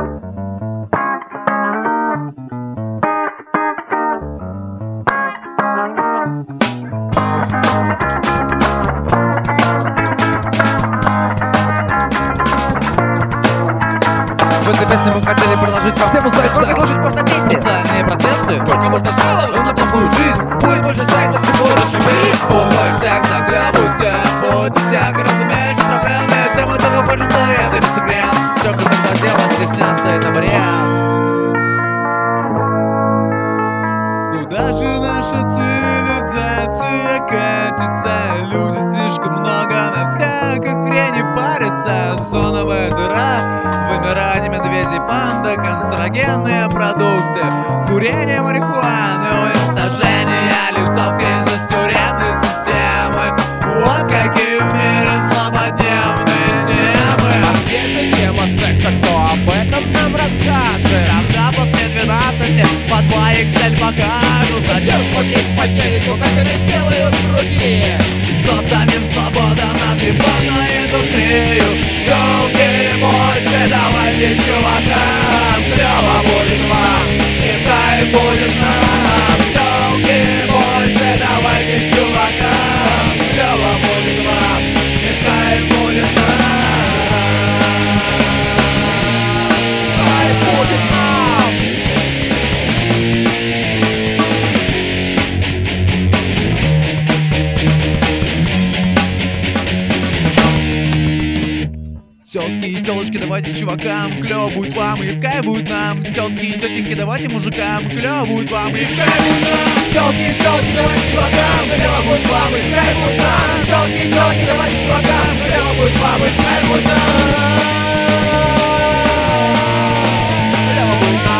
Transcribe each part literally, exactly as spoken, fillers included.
В этой песне мы хотели предложить вам тему секса. Сколько слушать можно песни? Социальные протесты. Сколько можно жаловаться на плохую жизнь? Будет больше секса, всего расшибись. Полный секс, наглядывайся. Будьте гораздо меньше проблемы. Всем этого больше, что это не секрет. Что же тогда делать, стесняться, это вариант. Куда же наша цивилизация катится? Люди слишком много на всякой хрени парятся. Зоновая дыра, вымирание медведей, панда, канцерогенные продукты, курение марихуаны, уничтожение лесов, кризис тюремной системы. Вот какие в мире злободневные темы. А где же тема секса? Кто об этом нам расскажет? Когда после двенадцати по два икс эль покажут. Зачем смотреть по телеку, как это делают другие? Что самим свобода на приборную индустрию. Тёлки больше, давайте чувакам. Клёво будет вам, и кайф будет нам. Тёлки больше, давайте чувакам. Клёво будет вам, и кайф будет нам. Кайф будет нам! Тётки и тёлочки, давайте чувакам. Клёво будет вам, и в кайф будет нам. Тётки и тётеньки, давайте мужикам. Клёво будет вам, и в кайф будет нам. Тётки и тёлки, давайте чувакам. Клёво будет вам, и в кайф будет нам. Тётки и тёлки, давайте чувакам. Клёво будет вам, и в кайф будет нам. Клёво будет нам.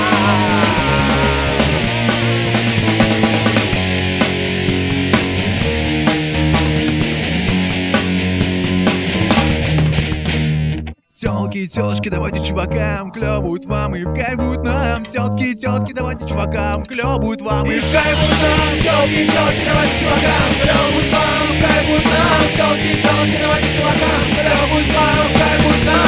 Тёлки и тёлочки, давайте чувакам. Клёво будет вам, и в кайф будет нам. Тётки и тётки, давайте чувакам. Клёво будет вам, и в кайф будет нам. Тёлки и тёлки, давайте чувакам. Клёво будет вам, в кайф будет нам. Тёлки и тёлки, давайте чувакам. Клёво будет вам, в кайф будет нам.